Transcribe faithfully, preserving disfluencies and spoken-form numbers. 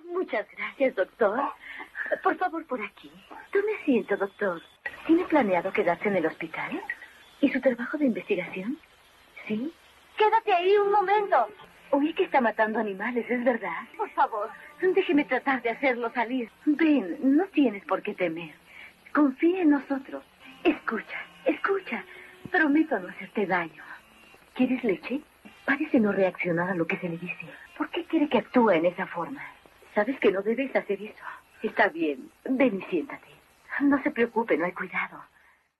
muchas gracias, doctor. Por favor, por aquí. Tome asiento, doctor. ¿Tiene planeado quedarse en el hospital? ¿Y su trabajo de investigación? ¿Sí? Quédate ahí un momento. Oí que está matando animales, ¿es verdad? Por favor. Déjeme tratar de hacerlo salir. Ven, no tienes por qué temer. Confía en nosotros. Escucha, escucha. Prometo no hacerte daño. ¿Quieres leche? Parece no reaccionar a lo que se le dice. ¿Por qué quiere que actúe en esa forma? Sabes que no debes hacer eso. Está bien. Ven y siéntate. No se preocupe, no hay cuidado.